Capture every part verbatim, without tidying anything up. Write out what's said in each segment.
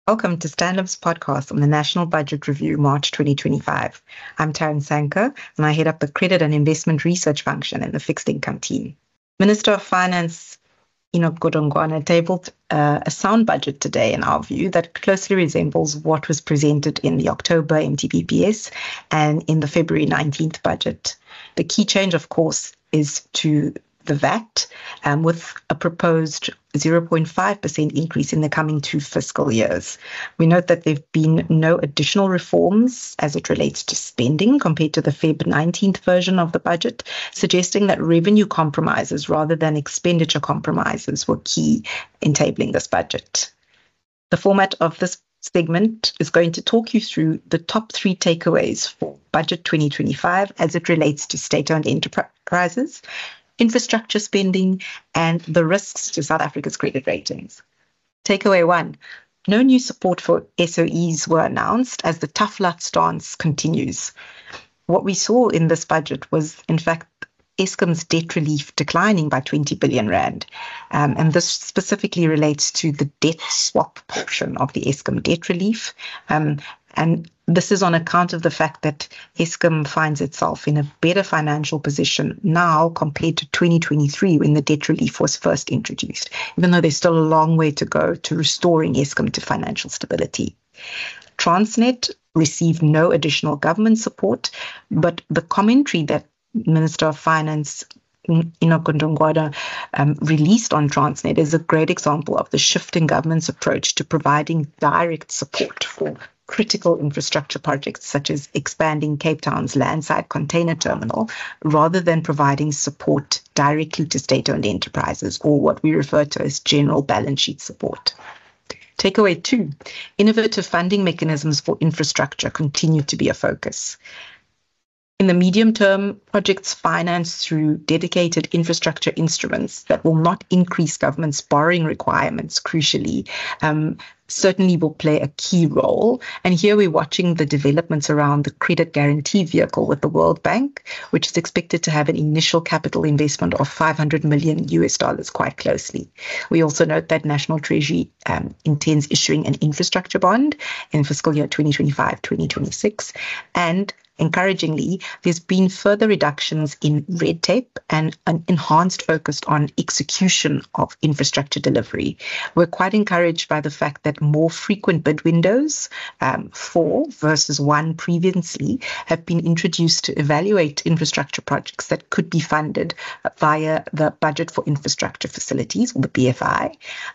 Welcome to Stanlib's podcast on the National Budget Review, March twenty twenty-five. I'm Taryn Sanko, and I head up the Credit and Investment Research function in the Fixed Income team. Minister of Finance Enoch Godongwana tabled uh, a sound budget today, in our view, that closely resembles what was presented in the October M T B P S and in the February nineteenth budget. The key change, of course, is to the V A T, um, with a proposed zero point five percent increase in the coming two fiscal years. We note that there have been no additional reforms as it relates to spending compared to the February nineteenth version of the budget, suggesting that revenue compromises rather than expenditure compromises were key in tabling this budget. The format of this segment is going to talk you through the top three takeaways for Budget twenty twenty-five as it relates to state-owned enterprises, infrastructure spending, and the risks to South Africa's credit ratings. Takeaway one, no new support for S O Es were announced as the tough luck stance continues. What we saw in this budget was, in fact, Eskom's debt relief declining by twenty billion rand. Um, and this specifically relates to the debt swap portion of the Eskom debt relief. Um, and this is on account of the fact that Eskom finds itself in a better financial position now compared to twenty twenty-three when the debt relief was first introduced, even though there's still a long way to go to restoring Eskom to financial stability. Transnet received no additional government support, but the commentary that Minister of Finance Enoch Godongwana um, released on Transnet is a great example of the shift in government's approach to providing direct support for critical infrastructure projects such as expanding Cape Town's landside container terminal, rather than providing support directly to state-owned enterprises, or what we refer to as general balance sheet support. Takeaway two, innovative funding mechanisms for infrastructure continue to be a focus. In the medium term, projects financed through dedicated infrastructure instruments that will not increase government's borrowing requirements, crucially, um, certainly will play a key role. And here we're watching the developments around the credit guarantee vehicle with the World Bank, which is expected to have an initial capital investment of five hundred million U S dollars quite closely. We also note that National Treasury um, intends issuing an infrastructure bond in fiscal year twenty twenty-five twenty twenty-six, and encouragingly, there's been further reductions in red tape and an enhanced focus on execution of infrastructure delivery. We're quite encouraged by the fact that more frequent bid windows, um, four versus one previously, have been introduced to evaluate infrastructure projects that could be funded via the Budget for Infrastructure Facilities, or the B F I.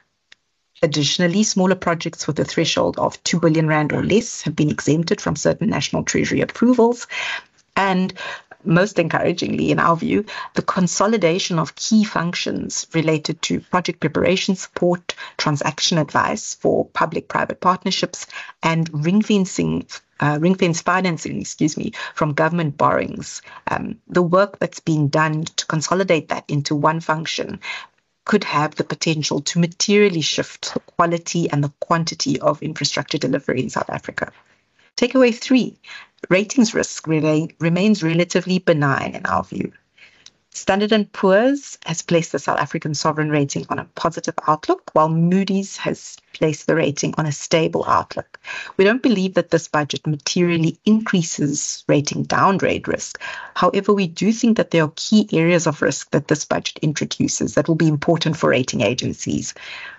Additionally, smaller projects with a threshold of two billion rand or less have been exempted from certain National Treasury approvals. And most encouragingly, in our view, the consolidation of key functions related to project preparation support, transaction advice for public-private partnerships, and ring-fencing Uh, ring-fence financing, excuse me, from government borrowings. Um, the work that's being done to consolidate that into one function could have the potential to materially shift the quality and the quantity of infrastructure delivery in South Africa. Takeaway three, ratings risk rela- remains relatively benign in our view. Standard and Poor's has placed the South African sovereign rating on a positive outlook, while Moody's has placed the rating on a stable outlook. We don't believe that this budget materially increases rating downgrade risk. However, we do think that there are key areas of risk that this budget introduces that will be important for rating agencies.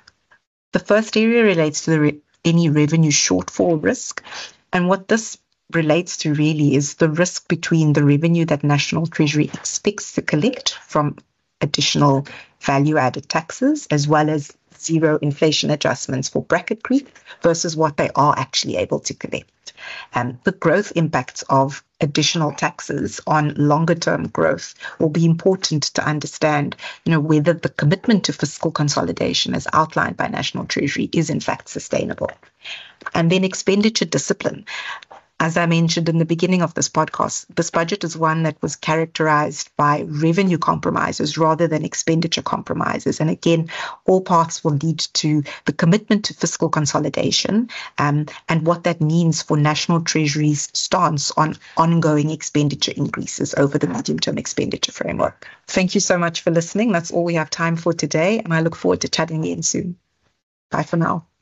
The first area relates to the re- any revenue shortfall risk, and what this relates to really is the risk between the revenue that National Treasury expects to collect from additional value-added taxes, as well as zero inflation adjustments for bracket creep, versus what they are actually able to collect. Um, the growth impacts of additional taxes on longer-term growth will be important to understand, you know, whether the commitment to fiscal consolidation as outlined by National Treasury is in fact sustainable. And then expenditure discipline. As I mentioned in the beginning of this podcast, this budget is one that was characterized by revenue compromises rather than expenditure compromises. And again, all paths will lead to the commitment to fiscal consolidation um, and what that means for National Treasury's stance on ongoing expenditure increases over the medium-term expenditure framework. Thank you so much for listening. That's all we have time for today, and I look forward to chatting again soon. Bye for now.